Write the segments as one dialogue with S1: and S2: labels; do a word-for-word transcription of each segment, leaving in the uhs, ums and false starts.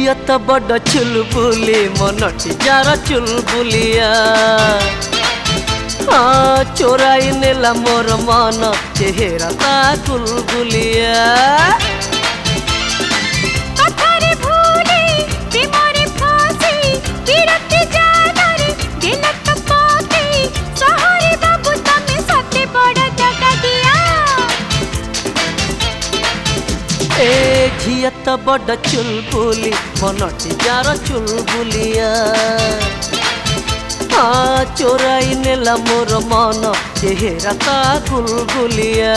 S1: झिया तो बड़ चुलबुली मनटी जार चुलबुलिया हाँ चोराई नेला मोर मन चेहरा ता गुलगुलिया ए झिया तो बड़ चुलबुली मनटी जार चुलबुलिया हाँ चोराई नेला मोर मन चेहरा ता गुलगुलिया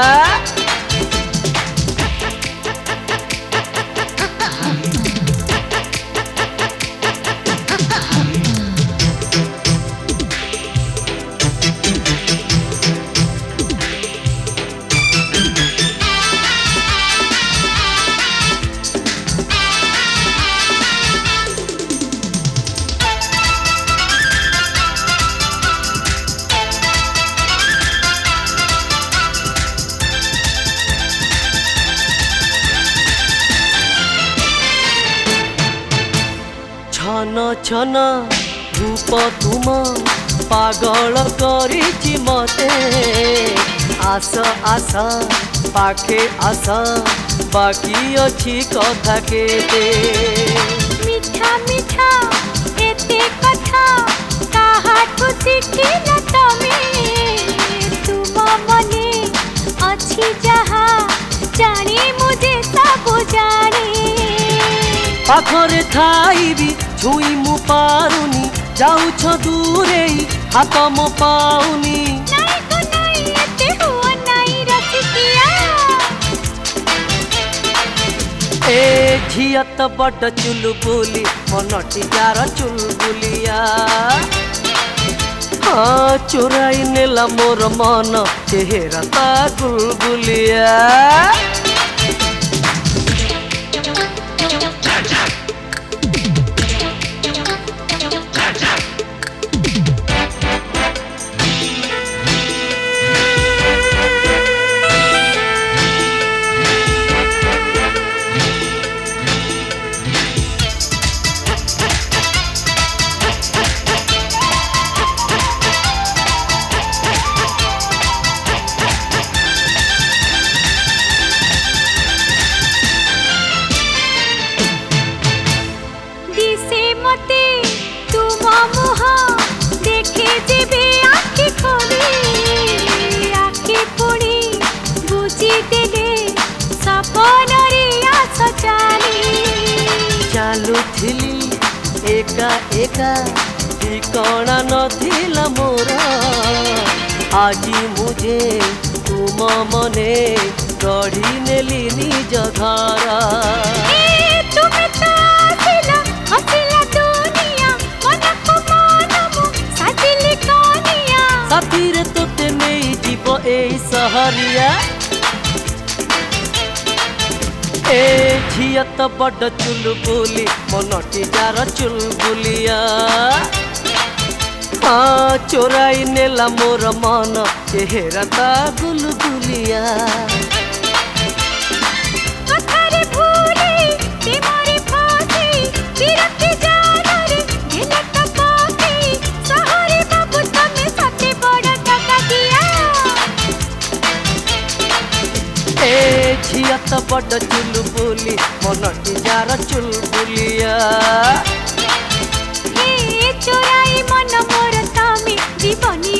S1: छन छन रूप तुम पागल करिछि मते आस आस पाखे आस बाकी अछि कथा केते
S2: मीठा मीठा एते कथा काहाठु शिखिल तमे तुम मने अछि जहा जानी मुझे सब जानी
S1: पाखरे थाई भी छुई मु पारुनी जाउछ दूरे हाथ मो पाउनी
S2: नहीं तो नहीं एते हुआ नहीं रसिकिया
S1: ए झिया तो बड़ चुलबुली मनटी जार चुलबुलिया हाँ चोराई नेला मोर मन चेहरा ता गुलगुलिया चालुथिली एका एका ठिकाना नथिला मोर आजी मुझे तुम मने गढ़ी नेली निज घर
S2: तुमे तो आसिला हसिला दुनिया मन को मन मु साजिली कनिया
S1: साथी रे तोते नहीं जीव ए सहरिया ए झिया तो बड़ चुलबुली मनटी जार चुलबुलिया हाँ चोराई नेला मोर मन चेहरा ता गुलगुलिया ए झिया तो बड़ चुलबुली मनटी जार चुलबुलिया
S2: ए चोराई मन मोर तमे जीवनी